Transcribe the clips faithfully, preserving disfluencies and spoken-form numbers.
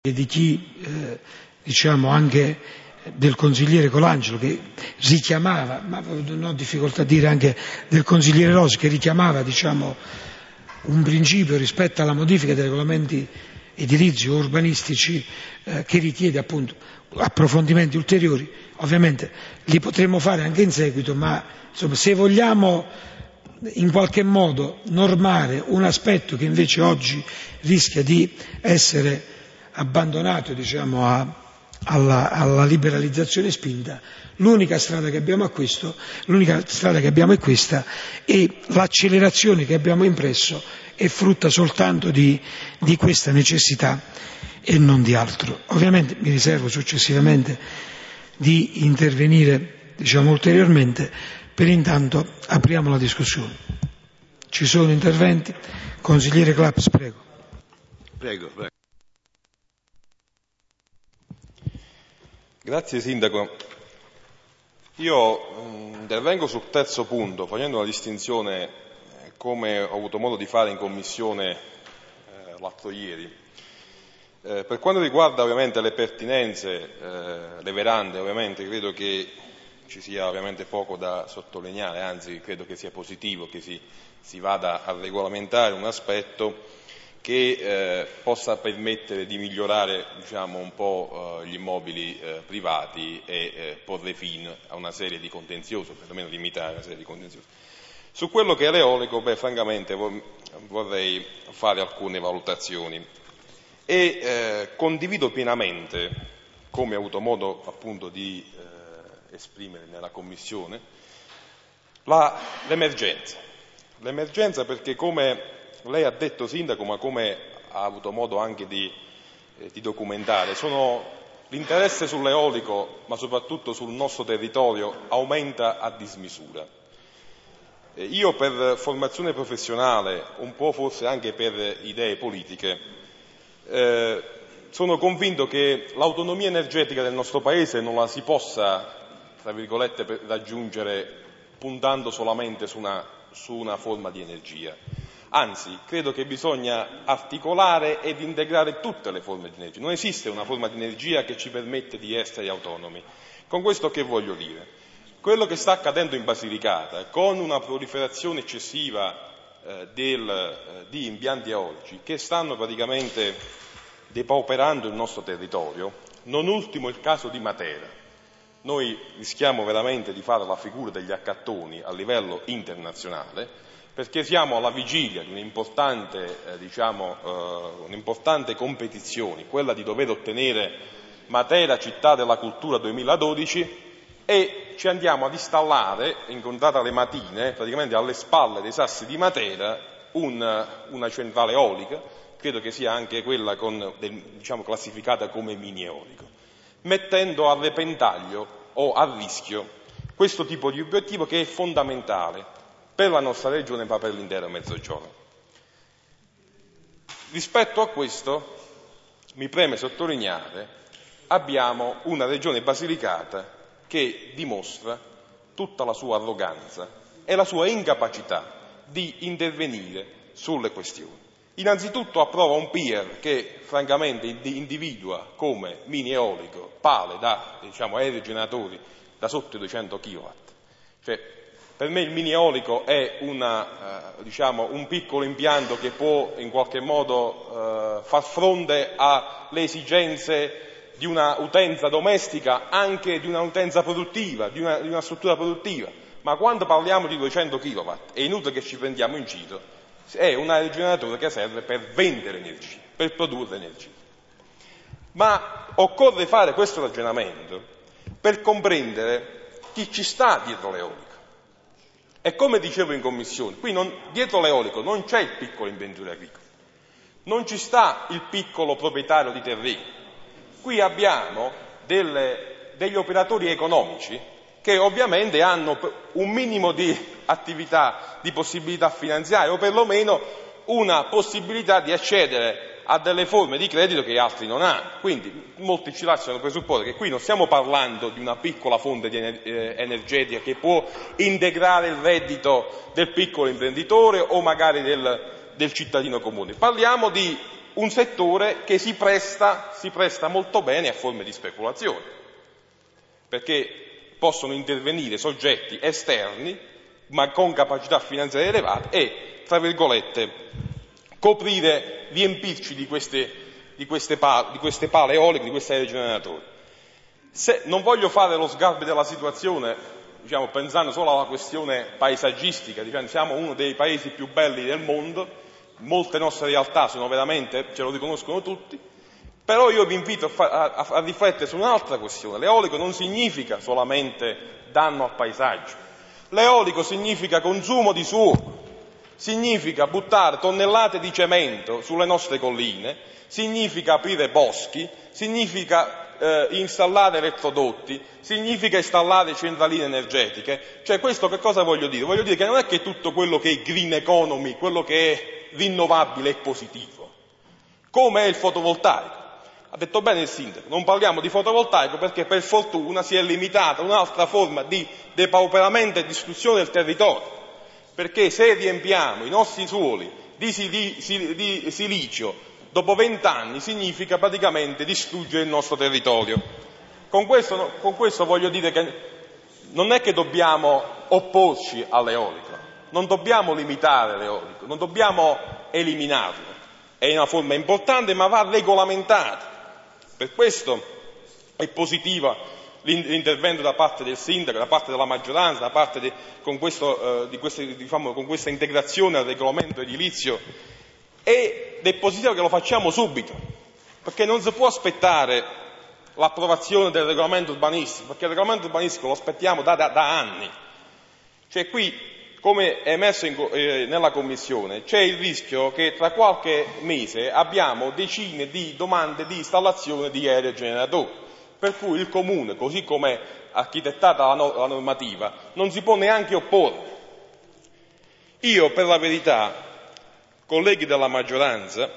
e di chi, eh, diciamo anche del consigliere Colangelo, che richiamava, ma non ho difficoltà a dire anche del consigliere Rosi, che richiamava, diciamo, un principio rispetto alla modifica dei regolamenti edilizi o urbanistici eh, che richiede appunto approfondimenti ulteriori. Ovviamente li potremo fare anche in seguito, ma insomma, se vogliamo in qualche modo normare un aspetto che invece oggi rischia di essere abbandonato, diciamo, a, alla, alla liberalizzazione spinta, l'unica strada che abbiamo a questo, l'unica strada che abbiamo è questa, e l'accelerazione che abbiamo impresso è frutta soltanto di, di questa necessità e non di altro. Ovviamente mi riservo successivamente di intervenire, diciamo, ulteriormente. Per intanto apriamo la discussione. Ci sono interventi? Consigliere Claps, prego. Prego, prego. Grazie Sindaco. Io mh, intervengo sul terzo punto facendo una distinzione, eh, come ho avuto modo di fare in commissione eh, l'altro ieri. Eh, per quanto riguarda ovviamente le pertinenze, eh, le verande, ovviamente credo che ci sia ovviamente poco da sottolineare, anzi credo che sia positivo che si, si vada a regolamentare un aspetto che eh, possa permettere di migliorare, diciamo, un po' eh, gli immobili eh, privati e eh, porre fine a una serie di contenziosi, o perlomeno limitare una serie di contenziosi. Su quello che è l'eolico, beh, francamente vorrei fare alcune valutazioni e eh, condivido pienamente, come ho avuto modo appunto di eh, esprimere nella Commissione, la, l'emergenza. L'emergenza perché, come lei ha detto Sindaco, ma come ha avuto modo anche di, eh, di documentare, sono, l'interesse sull'eolico, ma soprattutto sul nostro territorio, aumenta a dismisura. Eh, io per formazione professionale, un po' forse anche per idee politiche, eh, sono convinto che l'autonomia energetica del nostro Paese non la si possa, tra virgolette, raggiungere puntando solamente su una, su una forma di energia. Anzi, credo che bisogna articolare ed integrare tutte le forme di energia. Non esiste una forma di energia che ci permette di essere autonomi. Con questo che voglio dire? Quello che sta accadendo in Basilicata, con una proliferazione eccessiva eh, del, eh, di impianti eolici che stanno praticamente depauperando il nostro territorio, non ultimo il caso di Matera. Noi rischiamo veramente di fare la figura degli accattoni a livello internazionale, perché siamo alla vigilia di un'importante, eh, diciamo, eh, un'importante competizione, quella di dover ottenere Matera Città della Cultura duemiladodici, e ci andiamo ad installare, incontrata le matine, praticamente alle spalle dei sassi di Matera, un, una centrale eolica, credo che sia anche quella con, diciamo, classificata come mini eolico, mettendo a repentaglio o a rischio questo tipo di obiettivo che è fondamentale per la nostra regione, ma per l'intero Mezzogiorno. Rispetto a questo, mi preme sottolineare, abbiamo una regione Basilicata che dimostra tutta la sua arroganza e la sua incapacità di intervenire sulle questioni. Innanzitutto approva un P I E R che francamente individua come mini eolico pale da, diciamo, aerei generatori da sotto i duecento chilowatt. Cioè, per me il mini eolico è una, eh, diciamo, un piccolo impianto che può in qualche modo eh, far fronte alle esigenze di una utenza domestica, anche di una utenza produttiva, di una, di una struttura produttiva. Ma quando parliamo di duecento chilowatt, è inutile che ci prendiamo in giro, è un aerogeneratore che serve per vendere energia, per produrre energia. Ma occorre fare questo ragionamento per comprendere chi ci sta dietro l'eolico. E come dicevo in commissione, qui non, dietro l'eolico non c'è il piccolo imprenditore agricolo, non ci sta il piccolo proprietario di terreni, qui abbiamo delle, degli operatori economici che ovviamente hanno un minimo di attività, di possibilità finanziarie o perlomeno una possibilità di accedere a delle forme di credito che altri non hanno. Quindi molti ci lasciano presupporre che qui non stiamo parlando di una piccola fonte di ener- eh, energetica che può integrare il reddito del piccolo imprenditore o magari del, del cittadino comune. Parliamo di un settore che si presta, si presta molto bene a forme di speculazione, perché possono intervenire soggetti esterni, ma con capacità finanziarie elevate e, tra virgolette, coprire, riempirci di queste, di queste, pale, di queste pale eoliche, di questi aerogeneratori. Se, non voglio fare lo sgarbo della situazione, diciamo, pensando solo alla questione paesaggistica, diciamo, siamo uno dei paesi più belli del mondo, molte nostre realtà sono veramente, ce lo riconoscono tutti, però io vi invito a, fa, a, a riflettere su un'altra questione. L'eolico non significa solamente danno al paesaggio, l'eolico significa consumo di suolo, significa buttare tonnellate di cemento sulle nostre colline, significa aprire boschi, significa eh, installare elettrodotti, significa installare centraline energetiche. Cioè, questo che cosa voglio dire? Voglio dire che non è che tutto quello che è green economy, quello che è rinnovabile è positivo, come è il fotovoltaico. Ha detto bene il sindaco, non parliamo di fotovoltaico perché per fortuna si è limitata un'altra forma di depauperamento e distruzione del territorio, perché se riempiamo i nostri suoli di, di, di silicio dopo vent'anni significa praticamente distruggere il nostro territorio. Con questo, con questo voglio dire che non è che dobbiamo opporci all'eolico, non dobbiamo limitare l'eolico, non dobbiamo eliminarlo, è una forma importante ma va regolamentato. Per questo è positiva l'intervento da parte del sindaco, da parte della maggioranza, da parte di, con, questo, eh, di queste, diciamo, con questa integrazione al regolamento edilizio, ed è positivo che lo facciamo subito, perché non si può aspettare l'approvazione del regolamento urbanistico, perché il regolamento urbanistico lo aspettiamo da, da, da anni. Cioè qui, come è emerso in, eh, nella Commissione, c'è il rischio che tra qualche mese abbiamo decine di domande di installazione di aerogeneratori, per cui il Comune, così come è architettata la, no, la normativa, non si può neanche opporre. Io, per la verità, colleghi della maggioranza,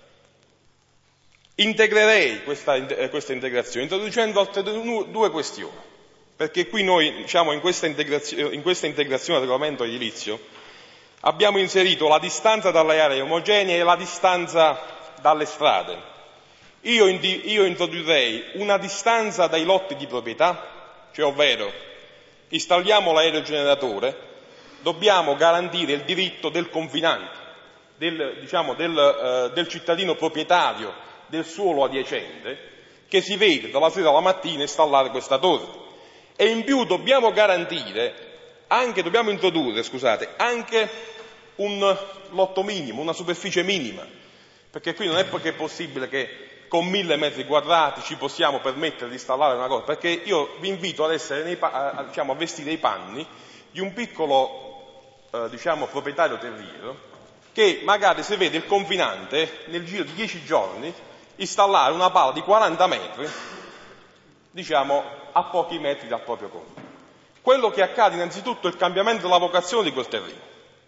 integrerei questa, eh, questa integrazione introducendo altre due questioni. Perché qui noi, diciamo, in questa integrazione, in questa integrazione del regolamento edilizio abbiamo inserito la distanza dalle aree omogenee e la distanza dalle strade. Io, io introdurrei una distanza dai lotti di proprietà, cioè ovvero installiamo l'aerogeneratore, dobbiamo garantire il diritto del confinante, del, diciamo, del, eh, del cittadino proprietario del suolo adiacente, che si vede dalla sera alla mattina installare questa torre. E in più dobbiamo garantire, anche, dobbiamo introdurre, scusate, anche un lotto minimo, una superficie minima, perché qui non è perché è possibile che con mille metri quadrati ci possiamo permettere di installare una cosa, perché io vi invito ad essere nei, a, diciamo, a vestire i panni di un piccolo, eh, diciamo, proprietario terriero, che magari se vede il confinante nel giro di dieci giorni installare una pala di quaranta metri, diciamo, a pochi metri dal proprio conto. Quello che accade innanzitutto è il cambiamento della vocazione di quel terreno.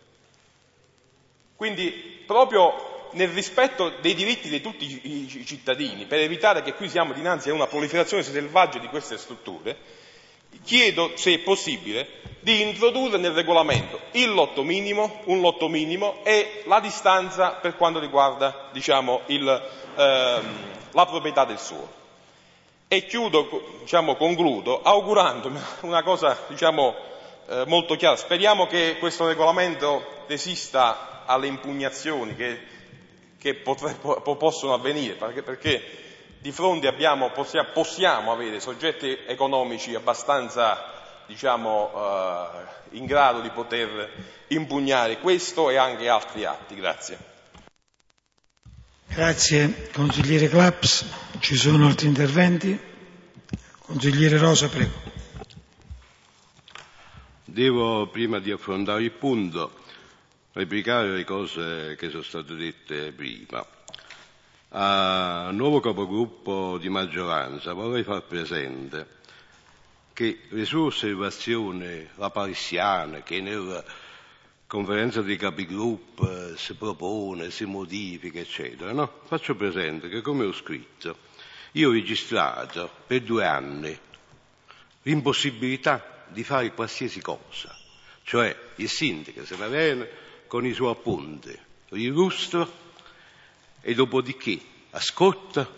Quindi, proprio nel rispetto dei diritti di tutti i cittadini, per evitare che qui siamo dinanzi a una proliferazione selvaggia di queste strutture, chiedo, se è possibile, di introdurre nel regolamento il lotto minimo, un lotto minimo e la distanza per quanto riguarda, diciamo, il, ehm, la proprietà del suolo. E chiudo, diciamo, concludo, augurandomi una cosa, diciamo, eh, molto chiara. Speriamo che questo regolamento resista alle impugnazioni che, che potrebbero, possono avvenire, perché, perché di fronte abbiamo, possiamo, possiamo avere soggetti economici abbastanza, diciamo, eh, in grado di poter impugnare questo e anche altri atti. Grazie. Grazie consigliere Claps. Ci sono altri interventi? Consigliere Rosa, prego. Devo, prima di affrontare il punto, replicare le cose che sono state dette prima. A nuovo capogruppo di maggioranza vorrei far presente che le sue osservazioni lapalissiane, che nella conferenza dei capigruppo eh, si propone, si modifica, eccetera, no? Faccio presente che, come ho scritto, io ho registrato per due anni l'impossibilità di fare qualsiasi cosa, cioè il sindaco se ne viene con i suoi appunti, lo illustro e dopodiché ascolta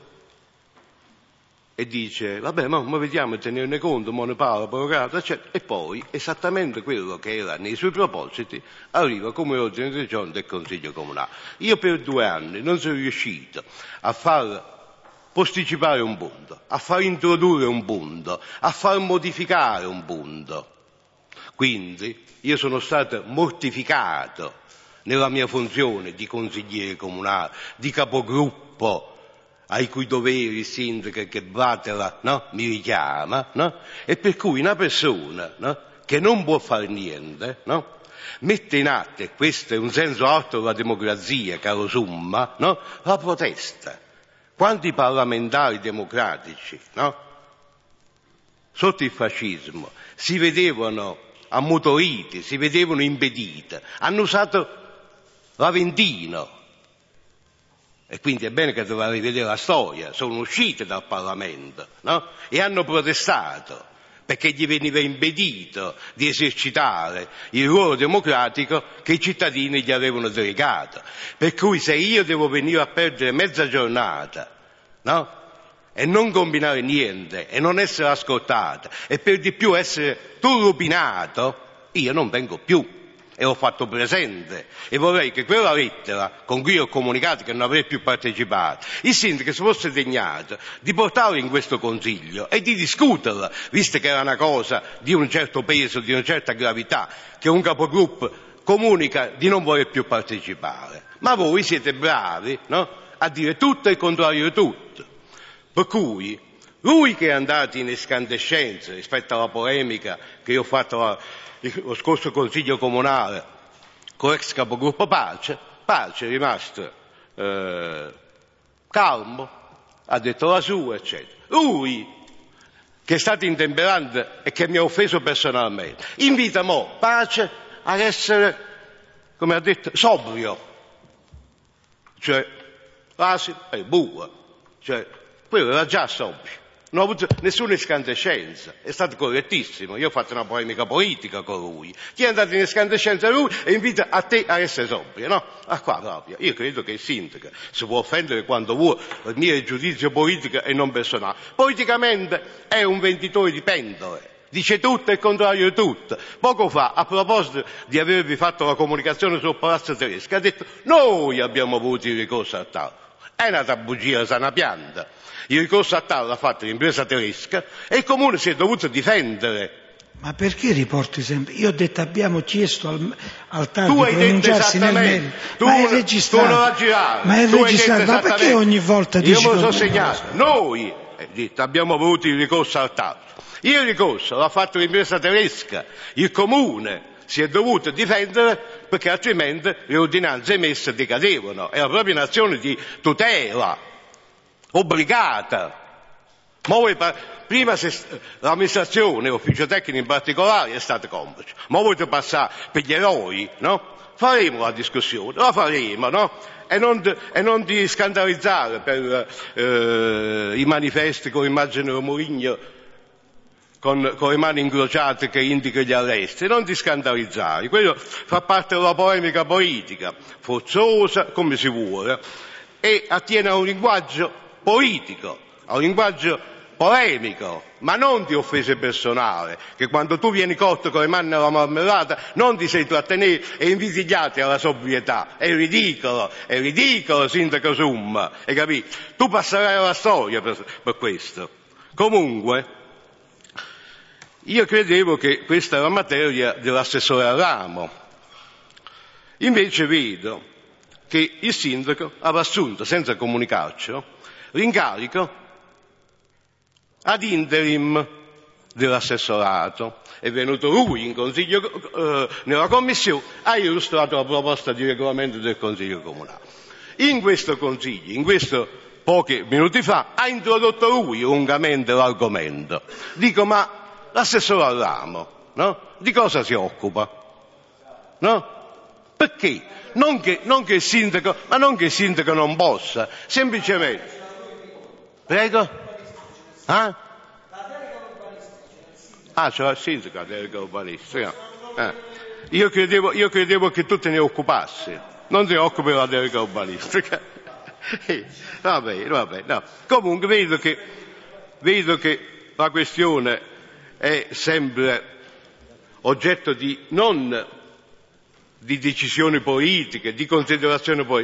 e dice, vabbè, ma, ma vediamo di tenerne conto, ma ne parla, prorogato, eccetera. E poi, esattamente quello che era nei suoi propositi, arriva come ordine del giorno del Consiglio Comunale. Io per due anni non sono riuscito a far posticipare un punto, a far introdurre un punto, a far modificare un punto. Quindi io sono stato mortificato nella mia funzione di consigliere comunale, di capogruppo, ai cui doveri il sindaco che Batela, no, mi richiama, no? E per cui una persona, no, che non può fare niente, no, mette in atto, e questo è un senso alto della democrazia, caro Summa, no, la protesta. Quanti parlamentari democratici, no, sotto il fascismo si vedevano ammutoriti, si vedevano impediti, hanno usato l'Aventino. E quindi è bene che dovrà rivedere la storia, sono uscite dal Parlamento, no? E hanno protestato perché gli veniva impedito di esercitare il ruolo democratico che i cittadini gli avevano delegato. Per cui se io devo venire a perdere mezza giornata, no? E non combinare niente, e non essere ascoltato, e per di più essere turlupinato, io non vengo più. E ho fatto presente, e vorrei che quella lettera con cui ho comunicato che non avrei più partecipato, il sindaco si fosse degnato di portarla in questo consiglio e di discuterla, visto che era una cosa di un certo peso, di una certa gravità, che un capogruppo comunica di non voler più partecipare. Ma voi siete bravi, no? A dire tutto e il contrario di tutto. Per cui lui che è andato in escandescenza rispetto alla polemica che io ho fatto la, lo scorso Consiglio Comunale con l'ex capogruppo Pace, Pace è rimasto eh, calmo, ha detto la sua, eccetera. Lui, che è stato intemperante e che mi ha offeso personalmente, invita mo Pace ad essere, come ha detto, sobrio, cioè l'asino è buco, cioè quello era già sobrio. Non ho avuto nessuna escandescenza, è stato correttissimo, io ho fatto una polemica politica con lui, chi è andato in escandescenza lui e invita a te a essere sobrio, no? Ah qua proprio, io credo che il sindaco si può offendere quando vuole, il mio è giudizio politico e non personale, politicamente è un venditore di pentole, dice tutto e il contrario di tutto. Poco fa, a proposito di avervi fatto la comunicazione sul Palazzo Tedesco, ha detto noi abbiamo avuto il ricorso a tale, è nata bugia sana pianta. Il ricorso a tale l'ha fatto l'impresa tedesca e il comune si è dovuto difendere. Ma perché riporti sempre? Io ho detto abbiamo chiesto al, al TAR di pronunciarsi nel merito. Tu, ma è registrato. Tu non la girare. Ma è tu registrato. Ma perché ogni volta dici? Io me lo so segnato. Noi detto, abbiamo avuto il ricorso al TAR. Il ricorso l'ha fatto l'impresa tedesca. Il comune si è dovuto difendere perché altrimenti le ordinanze emesse decadevano. È proprio un'azione di tutela obbligata. Ma voi, prima se, l'amministrazione, l'ufficio tecnico in particolare, è stato complice. Ma volete passare per gli eroi, no? Faremo la discussione, la faremo, no? E non, e non di scandalizzare per eh, i manifesti con l'immagine di Mourinho con, con le mani incrociate che indica gli arresti, non di scandalizzare. Quello fa parte della polemica politica, forzosa, come si vuole, e attiene a un linguaggio politico, a un linguaggio polemico, ma non di offese personali, che quando tu vieni cotto con le mani nella marmellata non ti sei trattenere e inviti gli altri alla sobrietà. È ridicolo, è ridicolo, sindaco Summa, hai capito? Tu passerai alla storia per, per questo. Comunque, io credevo che questa era materia dell'assessore al ramo, invece vedo che il sindaco aveva assunto, senza comunicarcelo, l'incarico ad interim dell'assessorato. È venuto lui in consiglio, eh, nella commissione, ha illustrato la proposta di regolamento del Consiglio Comunale. In questo consiglio, in questo pochi minuti fa, ha introdotto lui lungamente l'argomento. Dico, ma l'assessore al ramo, no? Di cosa si occupa? No? Perché? Non che, non che il sindaco, ma non che il sindaco non possa, semplicemente. Prego? Ah? Ah, c'è il sindaco, la delega urbanistica. Eh. Io, credevo, io credevo che tu te ne occupassi, non ti occupi della delega urbanistica. Va bene, va bene. No. Comunque vedo che, vedo che la questione è sempre oggetto di non di decisioni politiche, di considerazioni politiche.